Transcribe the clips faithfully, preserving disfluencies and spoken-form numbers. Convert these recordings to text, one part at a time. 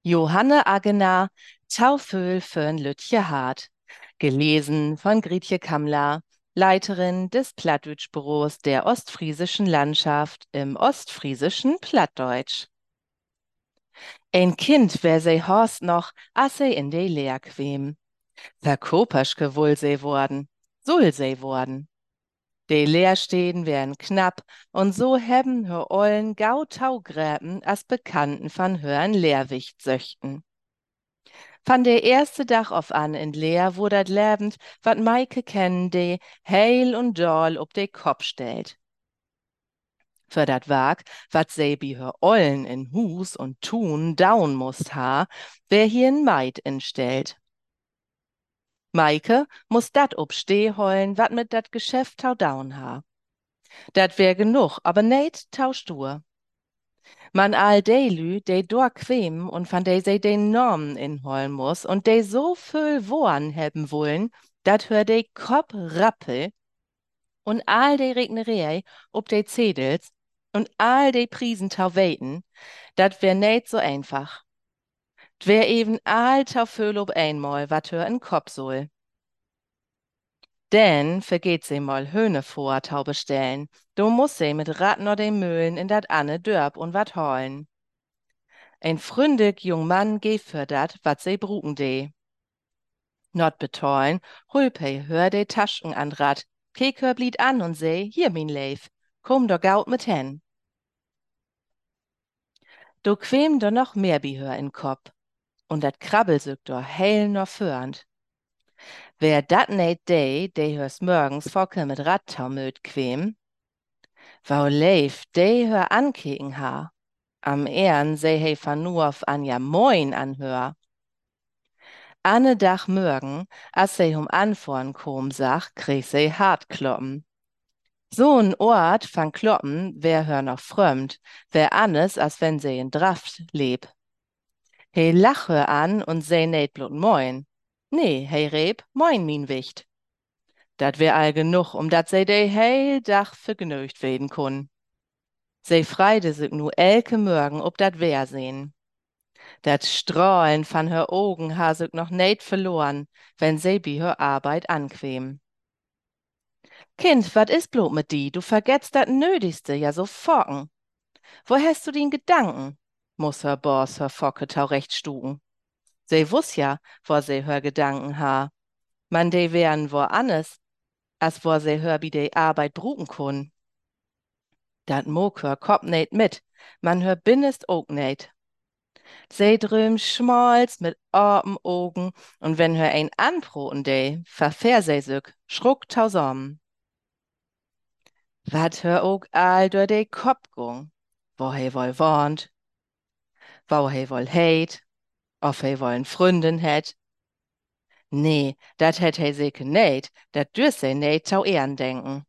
Johanne Agena, Tauföhl für'n Lütje Hart. Gelesen von Grietje Kammler, Leiterin des Plattdütsch-Büros der Ostfriesischen Landschaft im ostfriesischen Plattdeutsch. Ein Kind wär se Horst noch, as se in de Lehr quem. Verkoperschke wull se worden, soll se worden. De Lehrsteden wären knapp, und so hebben hör Ollen gau Taugräben as Bekannten van hör'n Lehrwicht söchten. Van der erste Dach auf an in Leer, wo dat lebend, wat Maike kennen de, heil und doll ob de Kopf stellt. Für dat Wag, wat se bi hör Ollen in Hus und Tun daun musst ha, wer hier n Maid instellt. Maike muss dat ob Steh heulen, wat mit dat Geschäft tau daun ha. Dat wär genug, aber net tau stur. Man all de Lü, de dor quem und van de se den Normen inholen muss und de so viel Wohren hebben wollen, dat hör de Kop rappel und all de Regnerei ob de Zedels und all de Priesen tau weten, dat wär net so einfach. Dwär eben all tau viel ob einmal, wat hör in Kop soll. Denn vergeht se mal Höhne vor tau bestellen, do muss se mit Rad no de Mühlen in dat Anne Dörp und wat holen. Ein fründig jung Mann geh für dat, wat se bruken de. Not betollen, Hulpey hör de Taschen an Rad, kek hör blied an und se, hier min Leif, komm do gaut mit hen. Do quem do noch mehr bi hör in Kopf, und dat Krabbelsück do heil no förnd. Wer dat net de, de hörs morgens Focke mit Rad taumelt quem. Wau Leif, de hör ankeken ha. Am Ehren se he van nu auf an ja moin anhör. Anne Dach mörgen, as se hum anvorn kom sach, krieg se hart kloppen. So n Ort van kloppen, wer hör noch frömd, wer annes, as wenn se in Draft leb. He lach hör an und se net blut moin. Nee, he reb, moin min Wicht. Dat wär all genug, um dat se de heil Dach vergnügt werden kun. Se freide sich nu elke Mörgen ob dat Wehr sehn. Dat Strahlen van hör Augen ha sich noch net verloren, wenn se bi hör Arbeit anquem. Kind, wat is bloß mit di? Du vergetzt dat Nötigste ja so focken. Wo hast du den Gedanken? Muss hör Boss hör Focke tau recht stugen. Se wuss ja, wo se hör Gedanken ha. Man de wären wo annes, as wo se hör bi de Arbeit bruken kun. Dat mog hör Kopp net mit, man hör binnest ook net. Se dröm schmalz mit open Augen und wenn hör ein anproten de, verfähr se sück, schruck tausom. Wat hör ook all durch de Kopf gung, wo he wohl wohnt, wo he wohl heit, of he wohl n Fründin het. Nee, dat het he seke net, dat dürst se net tau ehren denken.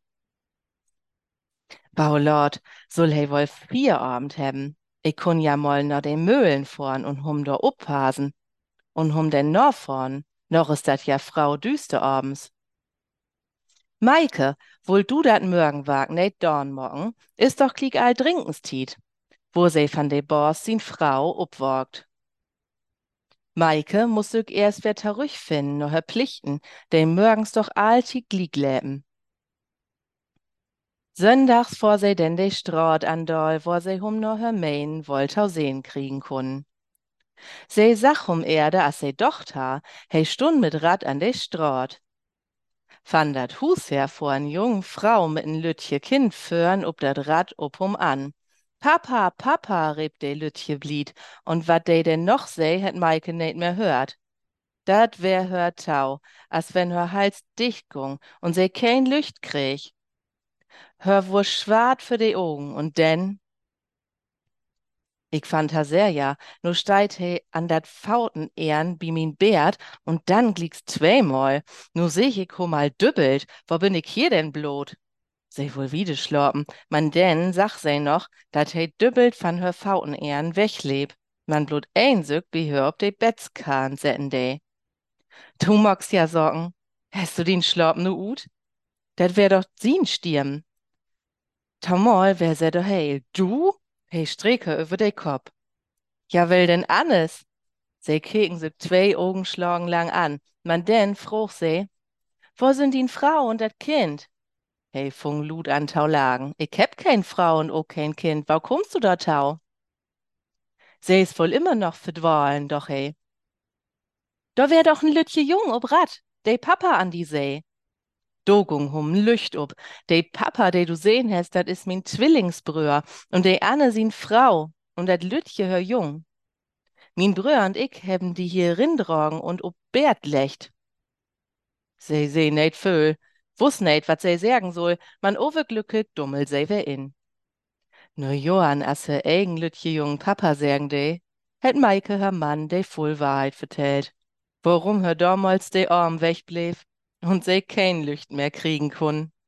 Bau Lord, soll he wohl Feierabend hebben. Ich kun ja mal nach den Möhlen fahren und hum da uppasen. Und hum denn noch fahren, noch ist dat ja Frau düster abends. Maike, wohl du dat Mörgen wag net dorn morgen, ist doch klick all Drinkenstiet, wo se van de Boss sin Frau upwogt. Maike muss sich erst wer terüch finden, no her Pflichten, de Mörgens doch allti glieg läben. Söndags vor se denn de Straat andol, wo se hum no her Main wollt sehen kriegen kun. Se sach um Erde, as se docht ha, he stund mit Rad an de Straat. Van dat Hus her vor n jung Frau mit n Lütje Kind föhren ob dat Rad ob hum an. Papa, Papa, rieb de Lütje blied, und wat de denn noch se, het Maike net mehr hört. Dat wär hör tau, as wenn hör Hals dicht gung und se kein Lücht krieg. Hör wur schwart für de Augen und denn, ich fantasier ja, nu steit he an dat Fauten ehren bi min Bärd und dann glieg's zweimal. Nu seh ich ho mal dübbelt, wo bin ich hier denn blot? Se wohl wieder schlorpen, man denn, sag se noch, dat he dübbelt van hör Fauten ehren wegleb. Man blut einsück bi hör ob de Betzkahn setten de. Du magst ja sorgen. Hast du den Schlorpen nu ut? Dat wär doch sin Stirn. Tamal wär se doch heil. Du? Hey, Streke über de Kopf. Ja, will denn Annes? Sie keken sich zwei Augenschlagen lang an. Man denn fruch sie, wo sind die Frau und das Kind? Hey, fung Lud an taulagen. Ich heb kein Frau und auch kein Kind. Wo kommst du da tau? Sie ist wohl immer noch verdwahlen, doch hey. Da wär doch ein Lütje Jung ob Rad, de Papa an die See. Dogung hum Lücht ob. De Papa, de du sehen hast, dat is min Zwillingsbrüer. Und de Anne sin Frau. Und dat Lütje hör Jung. Min Brüer und ich hebben die hier rindrogen und ob Bert lecht. Se se net föhl. Wuss net, wat se sagen soll. Man overglücke dummel se wer in. No Johann, asse eigen Lütje Jung Papa sagen de. Het Maike her Mann de voll Wahrheit vertellt. Worum her damals de Arm wegbleef und se kein Lücht mehr kriegen kun.